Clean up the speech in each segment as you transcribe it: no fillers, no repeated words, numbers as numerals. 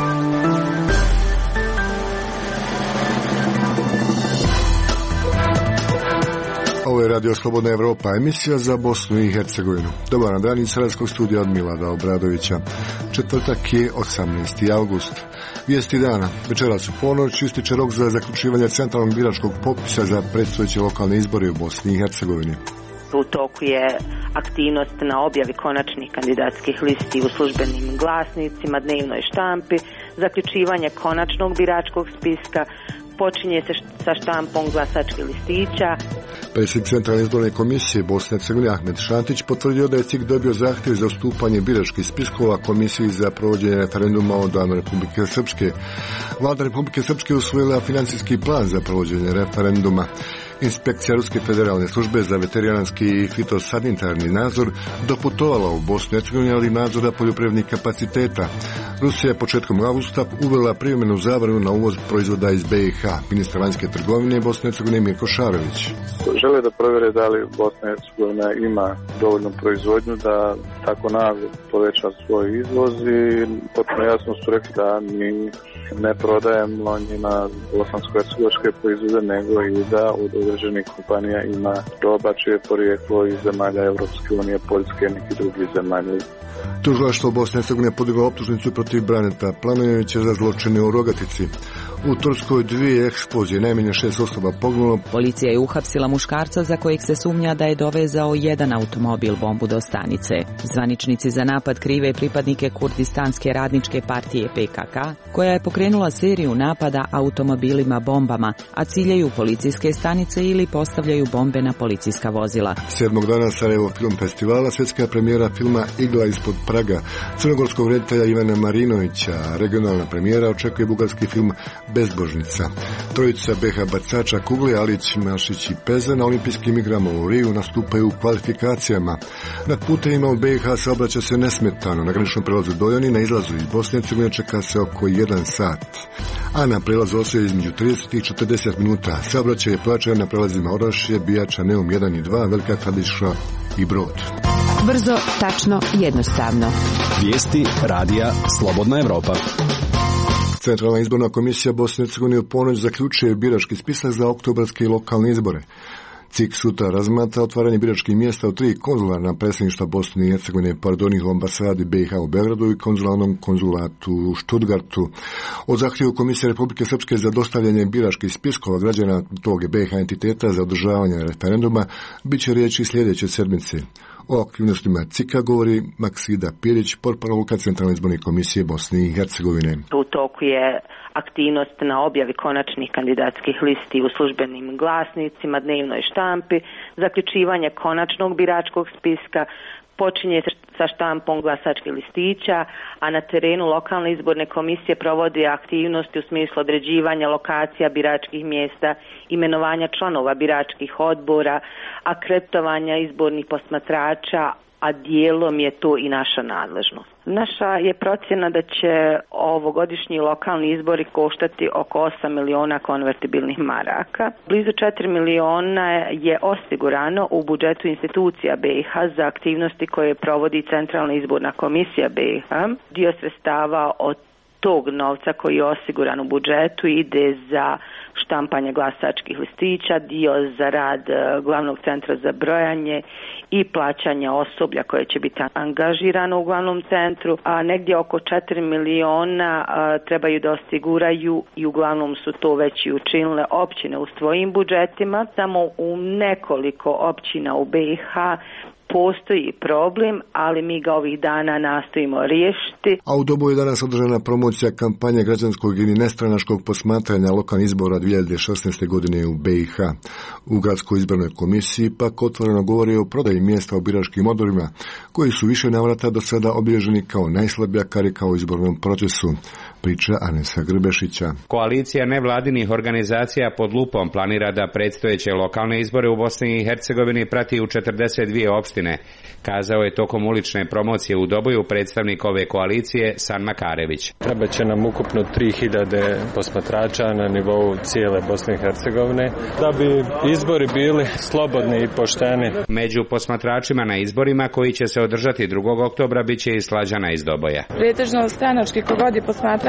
Ovo je Radio Slobodna Evropa, emisija za Bosnu i Hercegovinu. Dobar dan iz Sarajevskog studija od Milada Obradovića. Četvrtak je 18. avgust. Vijesti dana. Večeras u ponoć ističe rok za zaključivanje centralnog biračkog popisa za predstojeće lokalne izbore u Bosni i Hercegovini. U toku je aktivnost na objavi konačnih kandidatskih listi u službenim glasnicima, dnevnoj štampi, zaključivanje konačnog biračkog spiska, počinje se sa štampom glasačkih listića. Predsjednik Centralne izborne komisije Bosne i Hercegovine Ahmed Šantić potvrdio da je CIK dobio zahtjev za ustupanje biračkih spiskova Komisiji za provođenje referenduma o danu Republike Srpske. Vlada Republike Srpske usvojila financijski plan za provođenje referenduma. Inspekcija Ruske federalne službe za veterinarski i fitosanitarni nadzor doputovala u Bosnu i Hercegovinu, ali nadzora poljoprivrednih kapaciteta. Rusija je početkom avgusta uvela privremenu zabranu na uvoz proizvoda iz BiH. Ministar vanjske trgovine Bosne i Hercegovine Mirko Šarović. Žele da provjere da li Bosna i Hercegovina ima dovoljnu proizvodnju da tako naglo poveća svoj izvoz i potpuno jasno su rekli da mi ne prodajemo njima bosansko-hercegovačke proizvode, nego i da od određenih kompanija ima roba čije porijeklo iz zemalja Europske unije, Poljske i nekih drugih zemalja. Tužilaštvo Bosne i Hercegovine podiglo optužnicu protiv Braneta Planojevića za zločine u Rogatici. U Turskoj 2 eksplozije, najmanje 6 osoba poginulo. Policija je uhapsila muškarca za kojeg se sumnja da je dovezao jedan automobil bombu do stanice. Zvaničnici za napad krive pripadnike Kurdistanske radničke partije PKK, koja je pokrenula seriju napada automobilima bombama, a ciljaju policijske stanice ili postavljaju bombe na policijska vozila. 7. dana Sarajevo film festivala, svjetska premijera filma Igla ispod praga crnogorskog reditelja Ivana Marinovića. Regionalna premijera očekuje bugarski film Bezbožnica. Trojica BiH bacača kugle Alić, Mašić i Peze na olimpijskim igrama u Riju nastupaju u kvalifikacijama. Na putevima u BiH saobraća se nesmetano. Na graničnom prelazu Dojani na izlazu iz Bosne i Hercegovine čeka se oko 1 sat. A na prelazu Osije između 30 i 40 minuta. Saobraćaj je plaćen na prelazima Orašje, Bijača, Neum 1 i 2, Velika Kladiša i Brod. Brzo, tačno, jednostavno. Vijesti radija Slobodna Evropa. Centralna izborna komisija Bosne i Hercegovine u ponoć zaključuje birački spisak za oktobarske i lokalne izbore. CIK sutra razmatra otvaranje biračkih mjesta u 3 konzularna predstavništva Bosne i Hercegovine, u ambasadi BiH u Beogradu i konzularnom konzulatu u Stuttgartu. O zahtjevu Komisije Republike Srpske za dostavljanje biračkih spiskova građana tog BiH entiteta za održavanje referenduma bit će riječi sljedeće sedmice. O aktivnostima CIK-a govori Maksida Pirić, portparolka Centralne izborne komisije Bosne i Hercegovine. U toku je aktivnost na objavi konačnih kandidatskih listi u službenim glasnicima, dnevnoj štampi, zaključivanje konačnog biračkog spiska, počinje sa štampom glasačkih listića, a na terenu lokalne izborne komisije provode aktivnosti u smislu određivanja lokacija biračkih mjesta, imenovanja članova biračkih odbora, akreditovanja izbornih posmatrača, a dijelom je to i naša nadležnost. Naša je procjena da će ovogodišnji lokalni izbori koštati oko 8 miliona konvertibilnih maraka. Blizu 4 miliona je osigurano u budžetu institucija BiH za aktivnosti koje provodi Centralna izborna komisija BiH. Dio sredstava od tog novca koji je osiguran u budžetu ide za štampanje glasačkih listića, dio za rad glavnog centra za brojanje i plaćanje osoblja koje će biti angažirano u glavnom centru, a negdje oko 4 miliona trebaju da osiguraju i uglavnom su to već i učinile općine u svojim budžetima. Samo u nekoliko općina u BiH postoji problem, ali mi ga ovih dana nastojimo riješiti. A u Dobu je danas održana promocija kampanje građanskog ili nestranačkog posmatranja lokalnih izbora 2016. godine u BiH. U gradskoj izbornoj komisiji pak otvoreno govori o prodaji mjesta u biračkim odborima, koji su više navrata do sada obilježeni kao najslabija karika u izbornom procesu. Priča Anesa Grbešića. Koalicija nevladinih organizacija pod lupom planira da predstojeće lokalne izbore u Bosni i Hercegovini prati u 42 opštine, kazao je tokom ulične promocije u Doboju predstavnik ove koalicije San Makarević. Treba će nam ukupno 3000 posmatrača na nivou cijele Bosne i Hercegovine, da bi izbori bili slobodni i pošteni. Među posmatračima na izborima koji će se održati 2. oktobra bit će i Slađana iz Doboja. Pretežno stranački kogod je posmatrač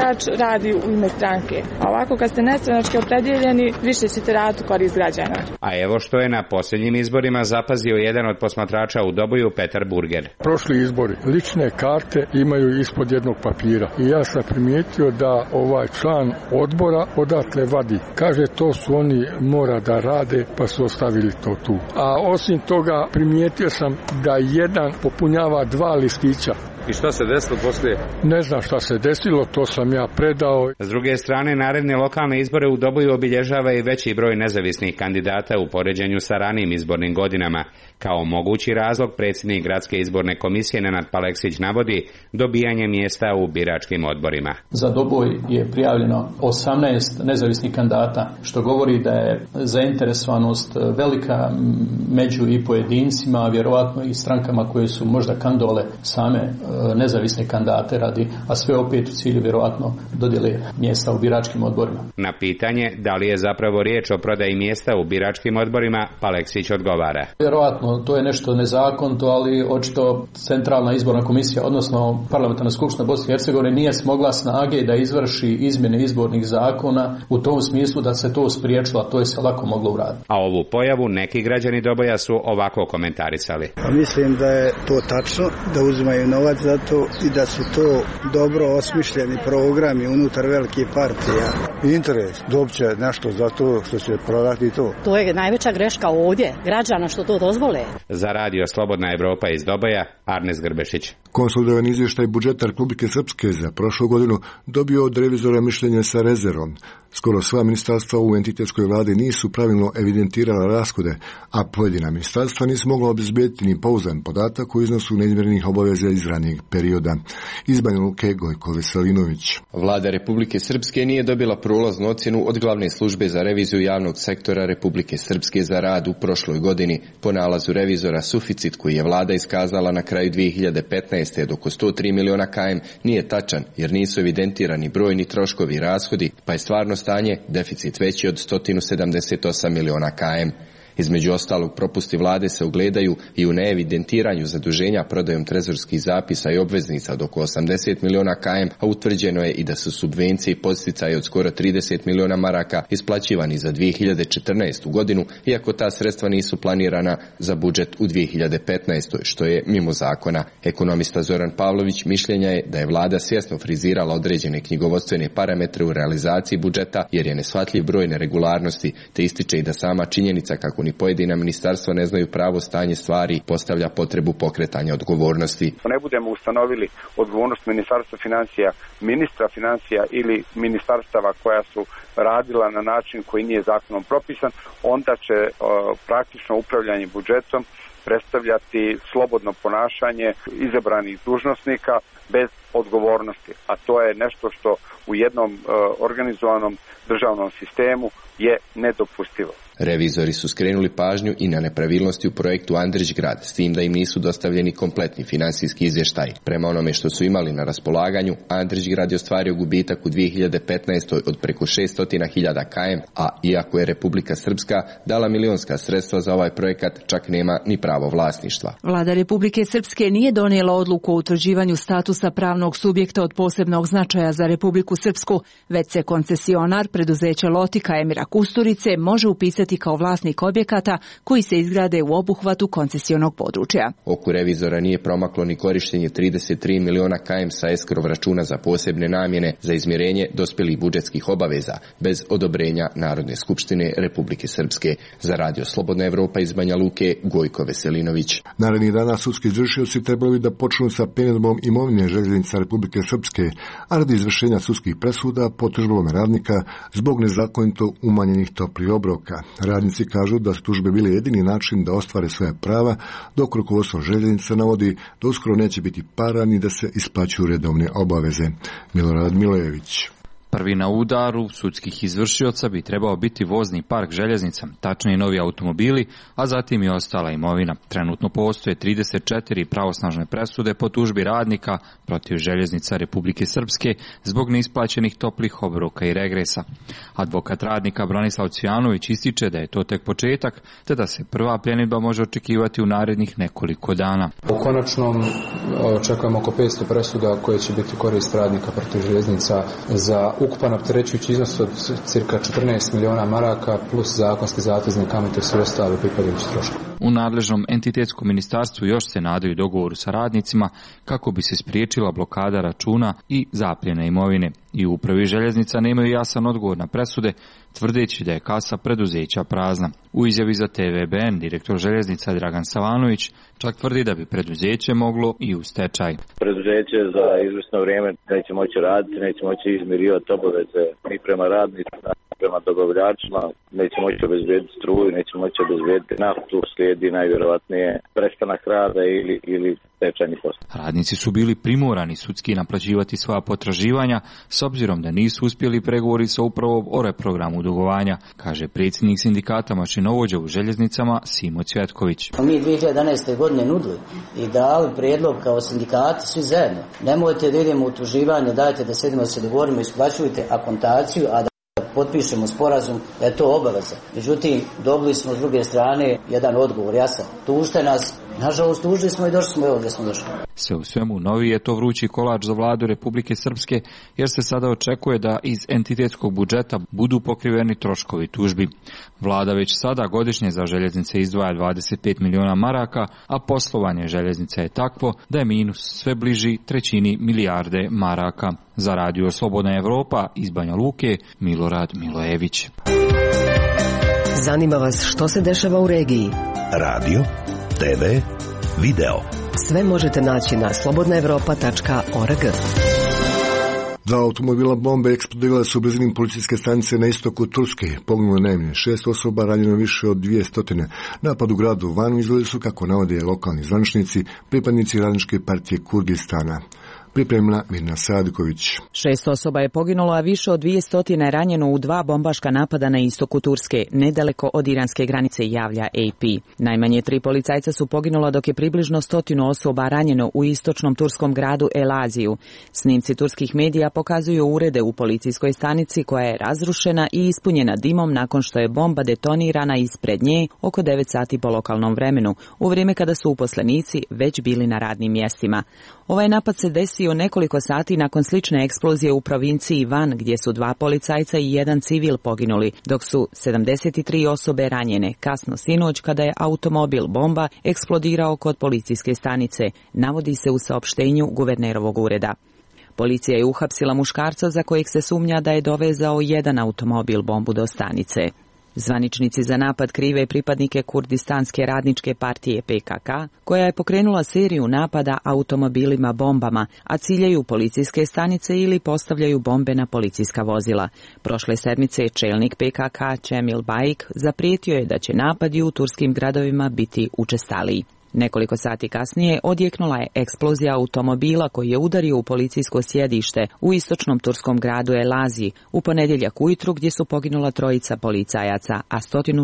birač radi u ime stranke. A ovako kad ste nestranački opredjeljeni, više ćete raditi u korist građana. A evo što je na posljednjim izborima zapazio jedan od posmatrača u Doboju, Petar Burger. Prošli izbori lične karte imaju ispod jednog papira i ja sam primijetio da ovaj član odbora odatle vadi. Kaže to su oni mora da rade pa su ostavili to tu. A osim toga primijetio sam da jedan popunjava 2 listića. I šta se desilo poslije? Ne znam šta se desilo, to sam ja predao. S druge strane, naredne lokalne izbore u Doboju obilježava i veći broj nezavisnih kandidata u poređenju sa ranijim izbornim godinama. Kao mogući razlog predsjednik Gradske izborne komisije Nenad Paleksić navodi dobijanje mjesta u biračkim odborima. Za Doboj je prijavljeno 18 nezavisnih kandidata, što govori da je zainteresovanost velika među i pojedincima, a vjerovatno i strankama koje su možda kandidovale same nezavisne kandidate radi, a sve opet u cilju vjerovatno dodjele mjesta u biračkim odborima. Na pitanje da li je zapravo riječ o prodaji mjesta u biračkim odborima, Paleksić odgovara. Vjerovatno to je nešto nezakonito, ali očito Centralna izborna komisija, odnosno Parlamentarna skupština Bosne i Hercegovine nije smogla snage da izvrši izmjene izbornih zakona u tom smislu da se to spriječilo, a to je se lako moglo uraditi. A ovu pojavu neki građani Doboja su ovako komentarisali. Mislim da je to tačno, da uzimaju novac za to i da su to dobro osmišljeni programi unutar velikih partija. Interes, dobit će nešto za to što će prodati to. To je najveća greška ovdje, građana što to dozvole. Za radio Slobodna Evropa iz Doboja, Arnes Grbešić. Konsolidovan izvještaj budžeta Republike Srpske za prošlu godinu dobio od revizora mišljenje sa rezervom. Skoro sva ministarstva u entitetskoj vladi nisu pravilno evidentirala rashode, a pojedina ministarstva nisu mogla obezbediti ni pouzdan podatak o iznosu neizmjerenih obaveza iz ranijeg perioda. Iz Banja Luke, Gojko Veselinović. Vlada Republike Srpske nije dobila prolaznu ocjenu od glavne službe za reviziju javnog sektora Republike Srpske za rad u prošloj godini. Po nalazu revizora suficit koji je vlada iskazala na kraju 2015. od oko 103 miliona km nije tačan jer nisu evidentirani brojni troškovi i rashodi, pa je stvarno stanje deficit veći od 178 miliona km. Između ostalog, propusti vlade se ugledaju i u neevidentiranju zaduženja prodajom trezorskih zapisa i obveznica od oko 80 miliona km, a utvrđeno je i da su subvencije i podsticaji od skoro 30 miliona maraka isplaćivani za 2014. godinu, iako ta sredstva nisu planirana za budžet u 2015. što je mimo zakona. Ekonomista Zoran Pavlović mišljenja je da je vlada svjesno frizirala određene knjigovodstvene parametre u realizaciji budžeta jer je neshvatljiv broj neregularnosti, te ističe i da sama činjenica kako ni pojedina ministarstva ne znaju pravo stanje stvari postavlja potrebu pokretanja odgovornosti. Ne budemo ustanovili odgovornost ministarstva financija, ministra financija ili ministarstava koja su radila na način koji nije zakonom propisan, onda će praktično upravljanje budžetom predstavljati slobodno ponašanje izabranih dužnosnika bez odgovornosti, a to je nešto što u jednom organizovanom državnom sistemu je nedopustivo. Revizori su skrenuli pažnju i na nepravilnosti u projektu Andrićgrad, s tim da im nisu dostavljeni kompletni finansijski izvještaj. Prema onome što su imali na raspolaganju, Andrićgrad je ostvario gubitak u 2015. od preko 600.000 km, a iako je Republika Srpska dala milionska sredstva za ovaj projekat, čak nema ni pravo vlasništva. Vlada Republike Srpske nije donijela odluku o utvrđivanju statusa pravnog subjekta od posebnog značaja za Republiku Srpsku, već se koncesionar preduzeća Lotika Emira Kusturice može upisati kao vlasnik objekata koji se izgrade u obuhvatu koncesionog područja. Oku revizora nije promaklo ni korištenje 33 miliona km sa eskrov računa za posebne namjene za izmirenje dospjelih budžetskih obaveza bez odobrenja Narodne skupštine Republike Srpske. Za radio Slobodna Evropa iz Banja Luke, Gojko Veselinović. Narednih dana sudski izvršioci trebali da počnu sa pljenidbom imovine željeznica Republike Srpske, a radi izvršenja sudskih presuda po tužbama radnika zbog nezakonito umanjenih toplih obroka. Radnici kažu da su tužbe bile jedini način da ostvare svoja prava, dok rukovodstvo željeznica navodi da uskoro neće biti para ni da se isplaćuju redovne obaveze. Milorad Milojević. Prvi na udaru sudskih izvršioca bi trebao biti vozni park željeznica, tačnije novi automobili, a zatim i ostala imovina. Trenutno postoje 34 pravosnažne presude po tužbi radnika protiv željeznica Republike Srpske zbog neisplaćenih toplih obroka i regresa. Advokat radnika Branislav Cvijanović ističe da je to tek početak, te da se prva pljenidba može očekivati u narednih nekoliko dana. U konačnom očekujemo oko 500 presuda koje će biti korist radnika protiv željeznica za ukupan opterećujući iznos od cirka 14 miliona maraka plus zakonski zatezne kamate i sve ostale pripadajući troškovi. U nadležnom entitetskom ministarstvu još se nadaju dogovoru sa radnicima kako bi se spriječila blokada računa i zapljene imovine. I u upravi željeznica nemaju jasan odgovor na presude, tvrdeći da je kasa preduzeća prazna. U izjavi za TVBN direktor željeznica Dragan Savanović čak tvrdi da bi preduzeće moglo i u stečaj. Preduzeće za izvjesno vrijeme neće moći raditi, neće moći izmirivati obaveze ni prema radnicima, prema dobavljačima, neće moći obezbijediti struju, neće moći obezbijediti naftu, slijedi najvjerovatnije prestanak rada ili stečajni postupak. Radnici su bili primorani sudski naplaćivati svoja potraživanja s obzirom da nisu uspjeli pregovori sa upravom o reprogramu dugovanja, kaže predsjednik sindikata mašinovođa u željeznicama Simo Cvjetković. Mi 2011. godine nudili i dali prijedlog kao sindikati svi zajedno. Nemojte da idemo u utuživanje, dajte da sedimo da se dogovorimo, isplaćujte akontaciju, a da potpišemo sporazum da je to obaveza. Međutim, dobili smo s druge strane jedan odgovor jasan. Tužite nas. Nažalost, tužili smo i došli smo evo gdje smo došli. Sve u svemu, novi je to vrući kolač za vladu Republike Srpske, jer se sada očekuje da iz entitetskog budžeta budu pokriveni troškovi tužbi. Vlada već sada godišnje za željeznice izdvaja 25 miliona maraka, a poslovanje željeznice je takvo da je minus sve bliži trećini milijarde maraka. Za Radio Slobodna Evropa iz Banja Luke, Milorad Milojević. Zanima vas što se dešava u regiji? Radio, TV, video. Sve možete naći na slobodnaevropa.org. Dva automobila bombe eksplodirale su u blizini policijske stanice na istoku Turske. Poginulo najmanje 6 osoba, ranjeno više od 200. Napad u gradu Vanu izveli su, kako navode lokalni zvaničnici, pripadnici Radničke partije Kurdistana. Pripremila Mirna Sadiković. 6 osoba je poginulo, a više od 200 je ranjeno u 2 bombaška napada na istoku Turske, nedaleko od iranske granice, javlja AP. Najmanje 3 policajca su poginula, dok je približno 100 osoba ranjeno u istočnom turskom gradu Elaziju. Snimci turskih medija pokazuju urede u policijskoj stanici koja je razrušena i ispunjena dimom nakon što je bomba detonirana ispred nje oko 9 sati po lokalnom vremenu, u vrijeme kada su uposlenici već bili na radnim mjestima. Ovaj napad se desio nekoliko sati nakon slične eksplozije u provinciji Van, gdje su 2 policajca i 1 civil poginuli, dok su 73 osobe ranjene kasno sinoć kada je automobil bomba eksplodirao kod policijske stanice, navodi se u saopštenju guvernerovog ureda. Policija je uhapsila muškarca za kojeg se sumnja da je dovezao 1 automobil bombu do stanice. Zvaničnici za napad krive pripadnike Kurdistanske radničke partije PKK, koja je pokrenula seriju napada automobilima bombama, a ciljaju policijske stanice ili postavljaju bombe na policijska vozila. Prošle sedmice čelnik PKK Cemil Baik zaprijetio je da će napadi u turskim gradovima biti učestaliji. Nekoliko sati kasnije odjeknula je eksplozija automobila koji je udario u policijsko sjedište u istočnom turskom gradu Elaziji u ponedjeljak ujutru, gdje su poginula 3 policajaca, a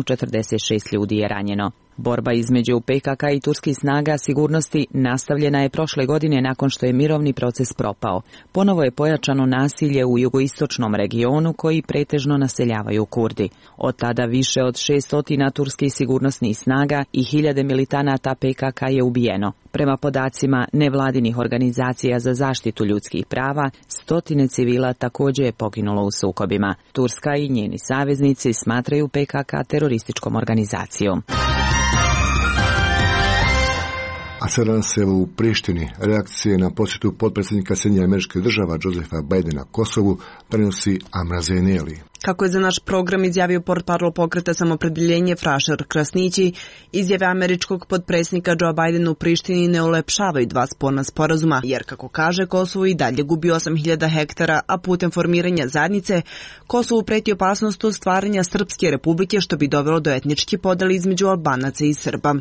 146 ljudi je ranjeno. Borba između PKK i turskih snaga sigurnosti nastavljena je prošle godine nakon što je mirovni proces propao. Ponovo je pojačano nasilje u jugoistočnom regionu koji pretežno naseljavaju Kurdi. Od tada više od 600 turskih sigurnosnih snaga i 1000 militanata PKK je ubijeno. Prema podacima nevladinih organizacija za zaštitu ljudskih prava, 100 civila također je poginulo u sukobima. Turska i njeni saveznici smatraju PKK terorističkom organizacijom. A sada se u Prištini reakcije na posjetu potpredsjednika Sjedinjenih Američkih Država Josefa Bidena Kosovu prenosi Amra Zeneli. Kako je za naš program izjavio portparol Pokreta Samoopredjeljenje Frašer Krasnići, izjave američkog potpredsjednika Joe Bidena u Prištini ne ulepšavaju dva sporna sporazuma, jer kako kaže, Kosovo i dalje gubi 8000 hektara, a putem formiranja zajednice Kosovu preti opasnost od stvaranja Srpske republike, što bi dovelo do etničke podele između Albanaca i Srba.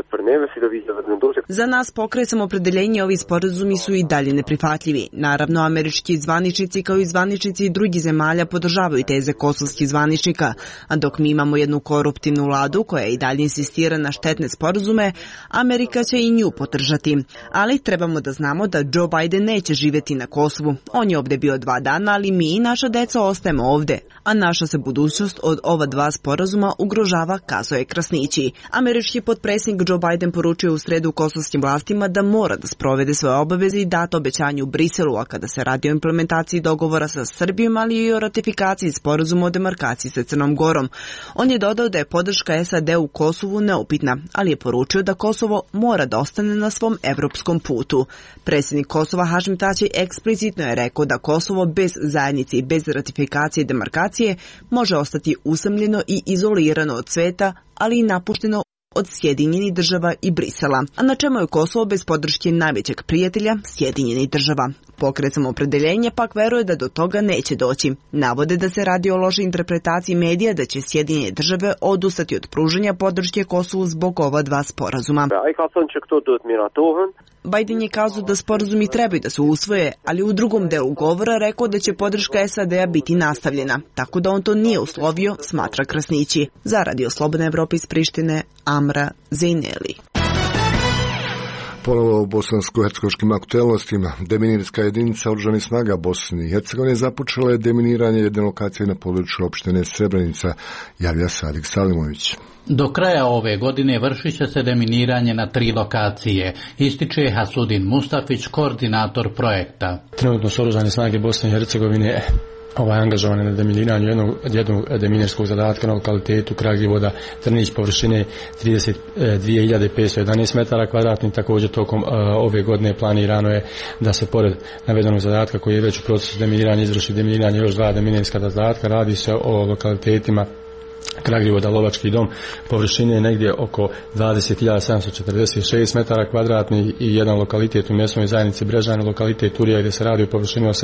Za nas Pokret Samoopredjeljenje ovi sporazumi su i dalje neprihvatljivi. Naravno, američki zvaničnici kao i zvaničnici drugih zemalja podržavaju teze kosovskih zvaničnika, a dok mi imamo jednu koruptivnu vladu koja i dalje insistira na štetne sporazume, Amerika će i nju podržati. Ali trebamo da znamo da Joe Biden neće živjeti na Kosovu. On je ovdje bio 2 dana, ali mi i naša deca ostajemo ovdje, a naša se budućnost od ova 2 sporazuma ugrožava, kazao je Krasnići. Američki potpredsjednik Joe Biden poručio u sredu kosovskim vlastima da mora da sprovede svoje obaveze i dato obećanje u Briselu, a kada se radi o implementaciji dogovora sa Srbijom, ali i o ratifikaciji sporazuma o demarkaciji sa Crnom Gorom. On je dodao da je podrška SAD u Kosovu neupitna, ali je poručio da Kosovo mora da ostane na svom evropskom putu. Predsjednik Kosova Hašim Tači eksplicitno je rekao da Kosovo bez zajednice i bez ratifikacije i demarkacije može ostati usamljeno i izolirano od sveta, ali i napušteno od Sjedinjenih država i Brisela. A na čemu je Kosovo bez podrške najvećeg prijatelja, Sjedinjenih država? Pokret Samoopredjeljenje pak veruje da do toga neće doći. Navode da se radi o lošoj interpretaciji medija da će Sjedinjene države odustati od pružanja podrške Kosovu zbog ova 2 sporazuma. Biden je kazao da sporazumi trebaju da se usvoje, ali u drugom delu govora rekao da će podrška SAD-a biti nastavljena, tako da on to nije uslovio, smatra Krasnići. Za Radio Slobodna Evropa iz Prištine, Amra Zejneli. Ponovo o bosansko-hercegovačkim aktualnostima. Deminirska jedinica oružanih snaga Bosne i Hercegovine započela je deminiranje jedne lokacije na području opštine Srebrenica, javlja Sadik Salimović. Do kraja ove godine vršit će se deminiranje na 3 lokacije, ističe Hasudin Mustafić, koordinator projekta. Trenutno su oružane snage Bosne i Hercegovine angažovane na deminiranju jednog deminirskog zadatka na lokalitetu Kragljivoda Trnić površine 32.511 metara kvadratnih. Također tokom ove godine planirano je da se pored navedenog zadatka koji je već u procesu deminiranja izvrši deminiranje još 2 deminirska zadatka. Radi se o lokalitetima Kragljivoda Lovački dom površine negdje oko 20.746 metara kvadratnih i jedan lokalitet u mjesnoj zajednici Brežane, lokalitet Turija gdje se radi o površini od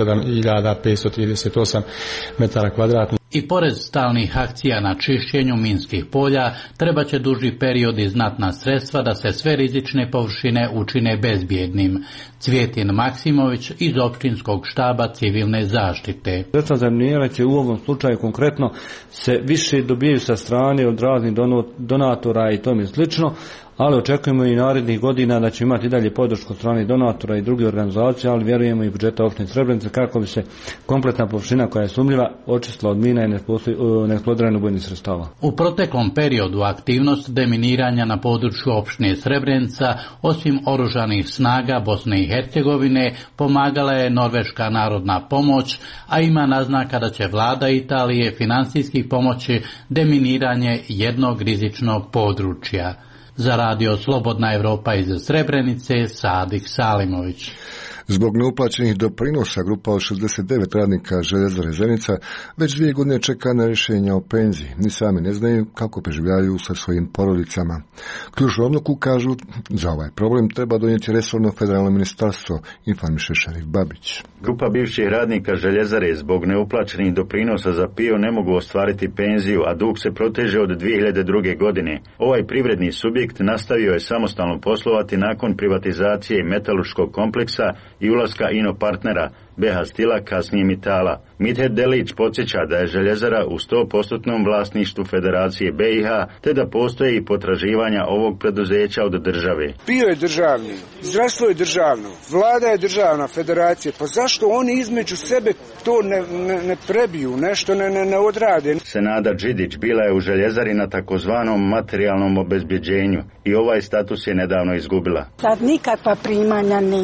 7.538 metara kvadratnih. I pored stalnih akcija na čišćenju minskih polja, treba će duži period i znatna sredstva da se sve rizične površine učine bezbjednim. Cvjetin Maksimović iz općinskog štaba civilne zaštite. Sredstva za deminiranje će u ovom slučaju konkretno se više dobijaju sa strane od raznih donatora i tome slično, ali očekujemo i narednih godina da će imati dalje podršku od strane donatora i drugih organizacija, ali vjerujemo i budžeta opštine Srebrenica kako bi se kompletna površina koja je sumnjiva očistila od mina i neeksplodiranih ubojnih sredstava. U proteklom periodu aktivnost deminiranja na području opštine Srebrenica, osim oružanih snaga Bosne i Hercegovine, pomagala je Norveška narodna pomoć, a ima naznaka da će vlada Italije finansijski pomoći deminiranje jednog rizičnog područja. Za Radio Slobodna Evropa iz Srebrenice, Sadik Salimović. Zbog neuplaćenih doprinosa grupa od 69 radnika Željezare Zenica već 2 godine čeka na rješenja o penziji. Ni sami ne znaju kako preživljavaju sa svojim porodicama. Ključnu odluku, kažu, za ovaj problem treba donijeti resorno federalno ministarstvo, informiše Šerif Babić. Grupa bivših radnika Željezare zbog neuplaćenih doprinosa za PIO ne mogu ostvariti penziju, a dug se proteže od 2002. godine. Ovaj privredni subjekt nastavio je samostalno poslovati nakon privatizacije metalurškog kompleksa i ulaska Inopartnera, BH Stila, kasnije Mitala. Mithed Delić podsjeća da je Željezara u 100% vlasništvu Federacije BiH, te da postoje i potraživanja ovog preduzeća od države. PIO je državni, zdravstvo je državno, vlada je državna, federacija, pa zašto oni između sebe to ne prebiju, nešto ne odrade? Senada Džidić bila je u Željezari na takozvanom materijalnom obezbjeđenju i ovaj status je nedavno izgubila. Sad nikakva primanja ne.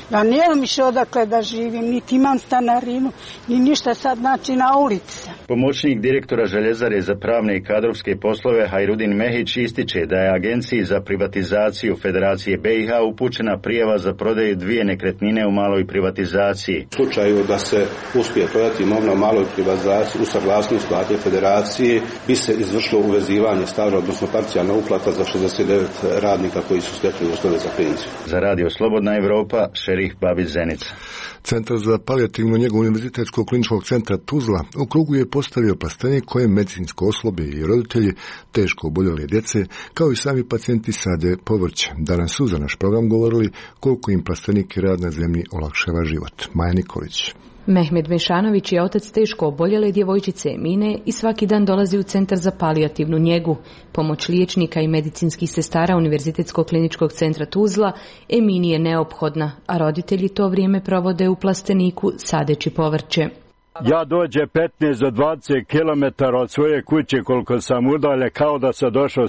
Ja nemam više odakle da živim, niti imam stanarinu, ni ništa, sad znači na ulici. Pomoćnik direktora Željezare za pravne i kadrovske poslove Hajrudin Mehić ističe da je Agenciji za privatizaciju Federacije BiH upućena prijava za prodaju 2 nekretnine u maloj privatizaciji. U slučaju da se uspije prodati imovina u maloj privatizaciji u saglasnost Vlade Federacije bi se izvršilo uvezivanje staža, odnosno parcijalna uplata za 69 radnika koji su stekli uslove za penziju. Za Radio Slobodna Evropa, Šerif Babić Zenica. Centar za palijativnu njegu Univerzitetskog kliničkog centra Tuzla u krugu je postavio plastenik kojem medicinsko osoblje i roditelji teško oboljele djece, kao i sami pacijenti sade povrće. Danas su za naš program govorili koliko im plastenik i rad na zemlji olakšava život. Maja Nikolić. Mehmed Mešanović je otac teško oboljele djevojčice Emine i svaki dan dolazi u Centar za palijativnu njegu. Pomoć liječnika i medicinskih sestara Univerzitetskog kliničkog centra Tuzla Emini je neophodna, a roditelji to vrijeme provode u plasteniku sadeći povrće. Ja dođe 15 do 20 km od svoje kuće koliko sam udalje, kao da sam došao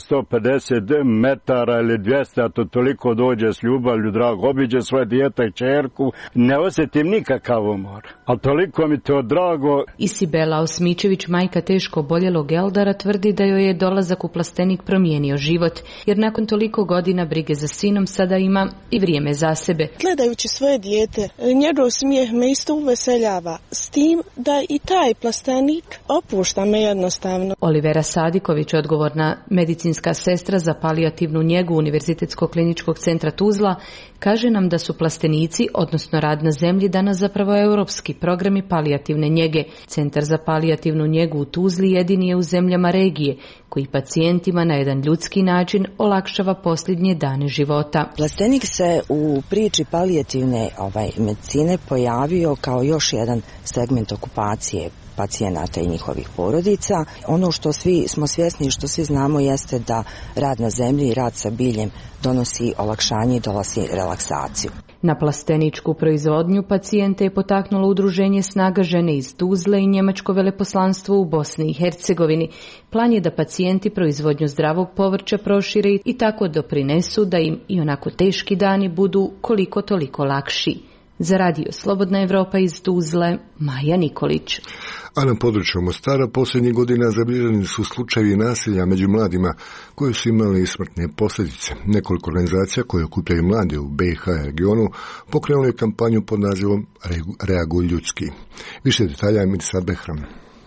150 metara ili 200, to toliko dođe s ljubavlju, drago, obiđe svoje dijete i čerku, ne osjetim nikakav umor, ali toliko mi to drago. Isibela Osmičević, majka teško oboljelog Eldara, tvrdi da joj je dolazak u plastenik promijenio život, jer nakon toliko godina brige za sinom sada ima i vrijeme za sebe. Gledajući svoje dijete, njegov smijeh me isto uveseljava, s tim da i taj plastenik opušta me jednostavno. Olivera Sadiković, odgovorna medicinska sestra za palijativnu njegu Univerzitetskog kliničkog centra Tuzla, kaže nam da su plastenici, odnosno rad na zemlji, danas zapravo europski programi palijativne njege. Centar za palijativnu njegu u Tuzli jedini je u zemljama regije, koji pacijentima na jedan ljudski način olakšava posljednje dane života. Plastenik se u priči palijativne medicine pojavio kao još jedan segment okupacije pacijenata i njihovih porodica. Ono što svi smo svjesni i što svi znamo jeste da rad na zemlji i rad sa biljem donosi olakšanje i donosi relaksaciju. Na plasteničku proizvodnju pacijente je potaknulo udruženje Snaga žene iz Tuzle i njemačko veleposlanstvo u Bosni i Hercegovini. Plan je da pacijenti proizvodnju zdravog povrća prošire i tako doprinesu da im i onako teški dani budu koliko toliko lakši. Za Radio Slobodna Evropa iz Tuzle, Maja Nikolić. A na području Mostara posljednjih godina zabilježeni su slučajevi nasilja među mladima koji su imali smrtne posljedice. Nekoliko organizacija koje okupljaju mlade u BiH regionu pokrenuli je kampanju pod nazivom Reaguj ljudski. Više detalja Mirsad Behram.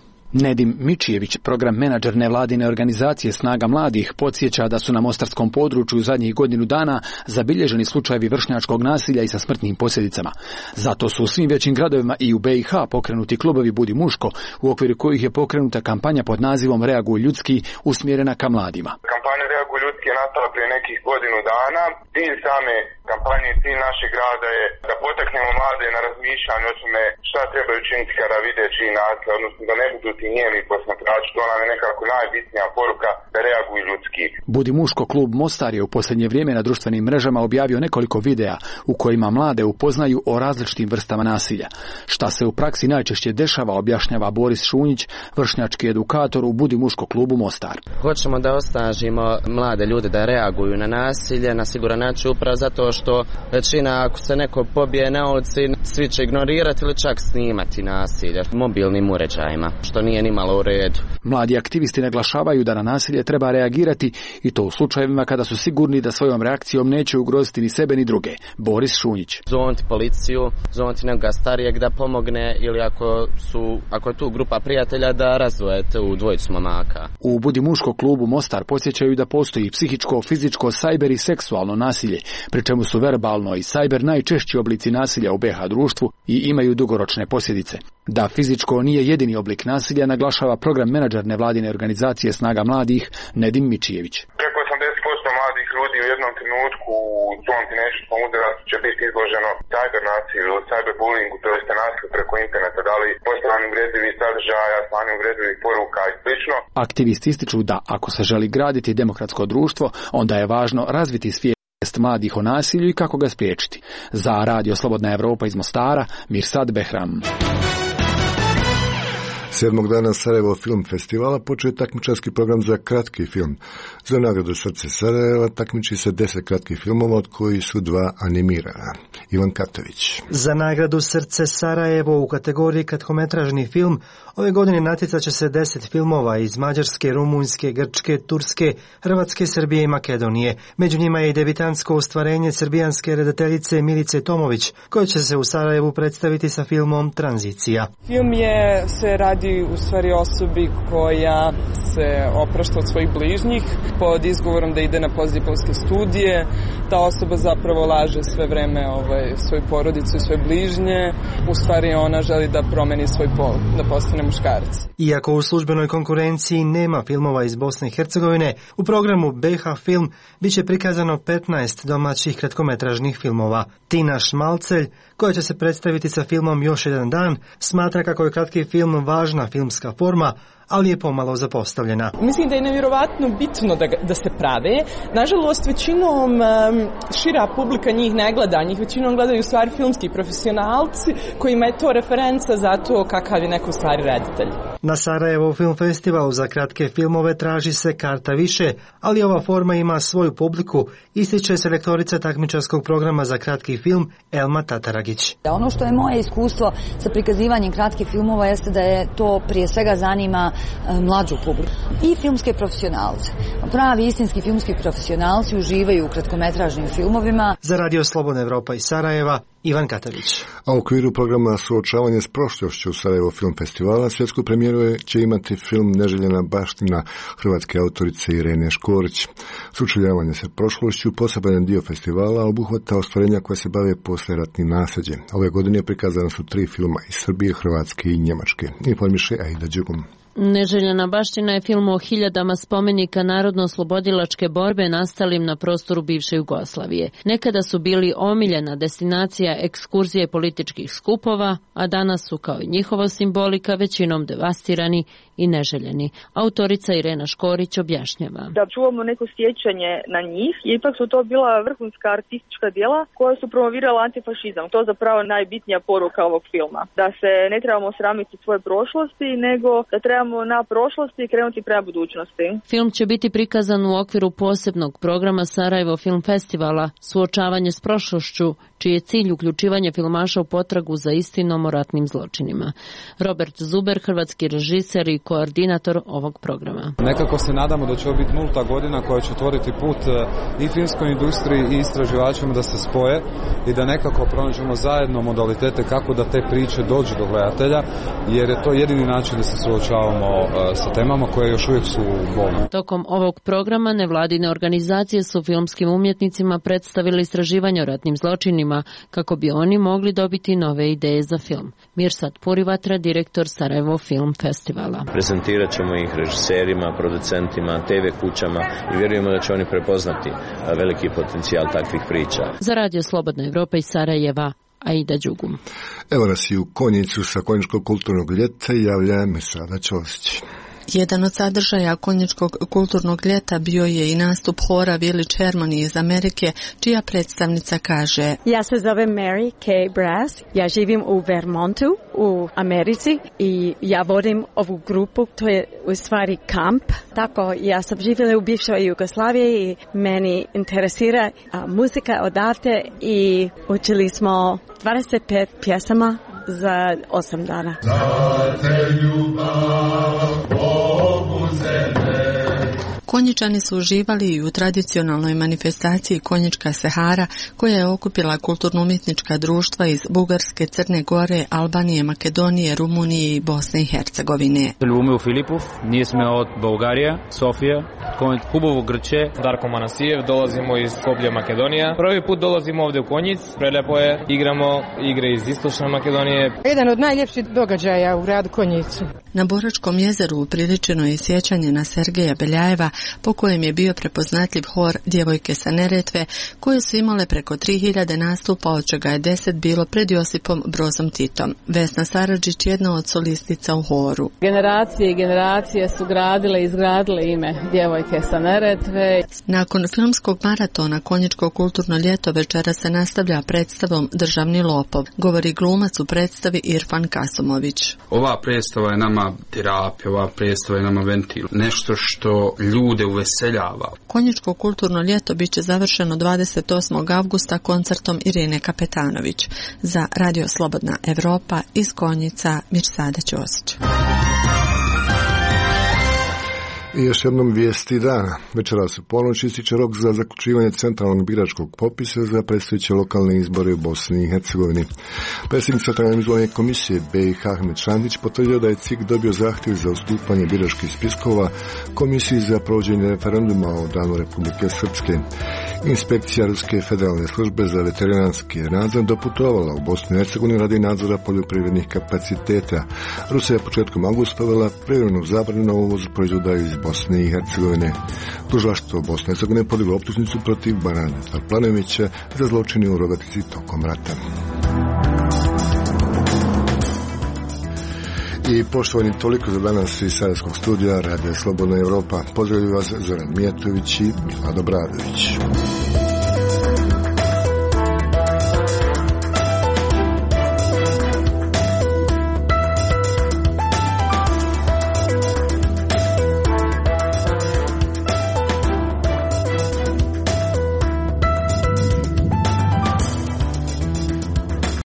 Nedim Mičijević, program menadžer nevladine organizacije Snaga mladih, podsjeća da su na mostarskom području u zadnjih godinu dana zabilježeni slučajevi vršnjačkog nasilja i sa smrtnim posljedicama. Zato su u svim većim gradovima i u BiH pokrenuti klubovi Budi muško, u okviru kojih je pokrenuta kampanja pod nazivom Reaguj ljudski, usmjerena ka mladima. Kampanja Reaguj ljudski je nastala prije nekih godinu dana. Cilj same kampanje, cilj našeg grada je da potaknemo mlade na razmišljanje o tome šta trebaju učiniti kada vide čiji nasilje, odnosno da ne budu ti njemi posmatrači. To nam je nekako najbitnija poruka, da reaguju ljudski. Budi muško klub Mostar je u posljednje vrijeme na društvenim mrežama objavio nekoliko videa u kojima mlade upoznaju o različitim vrstama nasilja. Šta se u praksi najčešće dešava, objašnjava Boris Šunjić, vršnjački edukator u Budi muško klubu Mostar. Hoćemo da osnažimo mlade ljude da reaguju na nasilje na siguran način, upravo zato što većina, ako se neko pobije na ulici, svi će ignorirati ili čak snimati nasilje mobilnim uređajima, što nije ni malo u redu. Mladi aktivisti naglašavaju da na nasilje treba reagirati i to u slučajevima kada su sigurni da svojom reakcijom neće ugroziti ni sebe ni druge. Boris Šunjić. Zovniti policiju, zovniti nekoga starijeg da pomogne ili ako je tu grupa prijatelja da razvojete u dvojicu momaka. U Budi muško klubu Mostar podsjećaju da postoji psihičko, fizičko, sajber i seksualno nasilje, pri čemu su verbalno i sajber najčešći oblici nasilja u BiH društvu i imaju dugoročne posljedice. Da fizičko nije jedini oblik nasilja, naglašava program menadžer nevladine organizacije Snaga mladih Nedim Mičijević. Preko 80% mladih ljudi u jednom trenutku u svom teenagerskom uzrastu će biti izloženo cyber nasilju, cyber bullyingu, to jest nasilju preko interneta, da li postavljanjem uvredljivih sadržaja, slanjem uvredljivih poruka i slično. Aktivisti ističu da ako se želi graditi demokratsko društvo, onda je važno razviti svijest mladih o nasilju i kako ga spriječiti. Za Radio Slobodna Evropa iz Mostara, Mirsad Behram. 7. dana Sarajevo film festivala počeo je takmičarski program za kratki film. Za nagradu Srce Sarajeva takmiči se 10 kratkih filmova, od kojih su 2 animirana. Ivan Katović. Za nagradu Srce Sarajevo u kategoriji kratkometražni film ove godine natjecat će se 10 filmova iz Mađarske, Rumunjske, Grčke, Turske, Hrvatske, Srbije i Makedonije. Među njima je i debitantsko ostvarenje srbijanske redateljice Milice Tomović, koja će se u Sarajevu predstaviti sa filmom Tranzicija. Film se radi u stvari osobi koja se oprašta od svojih bližnjih pod izgovorom da ide na postdiplomske studije. Ta osoba zapravo laže sve vreme svoju porodicu i svoje bližnje. U stvari ona želi da promeni svoj pol, da postane muškarac. Iako u službenoj konkurenciji nema filmova iz Bosne i Hercegovine, u programu BH Film biće prikazano 15 domaćih kratkometražnih filmova. Tina Šmalcelj, koja će se predstaviti sa filmom Još jedan dan, smatra kako je kratki film važna filmska forma, ali je pomalo zapostavljena. Mislim da je nevjerovatno bitno da se prave. Nažalost, većinom šira publika njih ne gleda, njih većinom gledaju u stvari filmski profesionalci kojima je to referenca za to kakav je neko u stvari reditelj. Na Sarajevo film festivalu za kratke filmove traži se karta više, ali ova forma ima svoju publiku, ističe selektorica takmičarskog programa za kratki film Elma Tataragić. Ono što je moje iskustvo sa prikazivanjem kratkih filmova jeste da je to prije svega zanima mlađu publiku i filmske profesionalce. Pravi istinski filmski profesionalci uživaju u kratkometražnim filmovima. Za Radio Slobodna Evropa iz Sarajeva, Ivan Katavić. A u okviru programa Suočavanje s prošlošću Sarajevo film festivala svjetsku premijeru će imati film Neželjena baština hrvatske autorice Irene Škorić. Sučeljavanje sa prošlošću poseban dio festivala obuhvata ostvarenja koja se bave poslijeratnim nasljeđem. Ove godine prikazana su 3 filma iz Srbije, Hrvatske i Njemačke. Informiše Aida Đugum. Neželjena baština je film o hiljadama spomenika narodno-oslobodilačke borbe nastalim na prostoru bivše Jugoslavije. Nekada su bili omiljena destinacija ekskurzije političkih skupova, a danas su kao i njihova simbolika većinom devastirani i neželjeni. Autorica Irena Škorić objašnjava. Da čuvamo neko sjećanje na njih, ipak su to bila vrhunska artistička djela koja su promovirala antifašizam. To je zapravo najbitnija poruka ovog filma. Da se ne trebamo sramiti svoje prošlosti, nego da trebamo na prošlosti i krenuti prema budućnosti. Film će biti prikazan u okviru posebnog programa Sarajevo film festivala Suočavanje s prošlošću, čiji je cilj uključivanje filmaša u potragu za istinom o ratnim zločinima. Robert Zuber, hrvatski režiser i koordinator ovog programa. Nekako se nadamo da će ovo biti nulta godina koja će otvoriti put i filmskoj industriji i istraživačima da se spoje i da nekako pronađemo zajedno modalitete kako da te priče dođu do gledatelja, jer je to jedini način da se suočavamo sa temama koje još uvijek su bolne. Tokom ovog programa nevladine organizacije su filmskim umjetnicima predstavili istraživanje o ratnim zločinima kako bi oni mogli dobiti nove ideje za film. Mirsad Purivatra, direktor Sarajevo film festivala. Prezentirat ćemo ih režiserima, producentima, TV kućama i vjerujemo da će oni prepoznati veliki potencijal takvih priča. Za Radio Slobodna Evropa iz Sarajeva, Aida Đugum. Evo nas i u Konjicu sa Konjičkog kulturnog ljeta javlja Mesada Ćosić. Jedan od sadržaja Konjičkog kulturnog ljeta bio je i nastup hora Village Harmony iz Amerike, čija predstavnica kaže: Ja se zovem Mary Kay Brass, ja živim u Vermontu u Americi i ja vodim ovu grupu, to je u stvari kamp. Tako, ja sam živjela u bivšoj Jugoslaviji i meni interesira muzika odavde i učili smo 25 pjesama za 8 dana. Konjičani su uživali i u tradicionalnoj manifestaciji Konjička Sehara, koja je okupila kulturno-umjetnička društva iz Bugarske, Crne Gore, Albanije, Makedonije, Rumunije i Bosne i Hercegovine. Любомир Филипов, ние сме от България, София, Хубаво грче. Дарко Манасиев, dolazimo iz Skoplja, Makedonija. Prvi put dolazimo ovdje u Konjic, prelijepo je, igramo igre iz istočne Makedonije. Jedan od najljepših događaja u gradu Konjicu. Na Boračkom jezeru upriličeno je sjećanje na Sergeja Beljajeva, po kojem je bio prepoznatljiv hor Djevojke sa Neretve, koje su imale preko 3000 nastupa, od čega je 10 bilo pred Josipom Brozom Titom. Vesna Saradžić, jedna od solistica u horu. Generacije i generacije su gradile i izgradile ime Djevojke sa Neretve. Nakon filmskog maratona Konjičko kulturno ljeto večera se nastavlja predstavom Državni lopov, govori glumac u predstavi Irfan Kasumović. Ova predstava je nama terapija, ova predstava je nama ventil, nešto što ljude uveseljava. Konjičko kulturno ljeto bit će završeno 28. avgusta koncertom Irine Kapetanović. Za Radio Slobodna Evropa iz Konjica, Mirsada Ćosić. I još jednom vijesti dana. Večeras u ponoć ističe rok za zaključivanje centralnog biračkog popisa za predstojeće lokalne izbore u Bosni i Hercegovini. Predsjednik Centralne izborne komisije BiH Ahmed Šandić potvrdio da je CIK dobio zahtjev za ustupanje biračkih spiskova Komisiji za provođenje referenduma o Danu Republike Srpske. Inspekcija Ruske federalne službe za veterinarski nadzor doputovala u Bosnu i Hercegovinu radi nadzora poljoprivrednih kapaciteta. Rusija je početkom avgusta uvela privremenu zabranu na uvoz proizvoda iz Bosne i Hercegovine. Tužilaštvo Bosne i Hercegovine podiglo optužnicu protiv Banana Planovića za zločine u Rogatici tokom rata. I poštovani, toliko za danas iz Sarajevskog studija Radio Slobodna Evropa. Pozdravljaju vas Zoran Mijatović i Milado Bradović.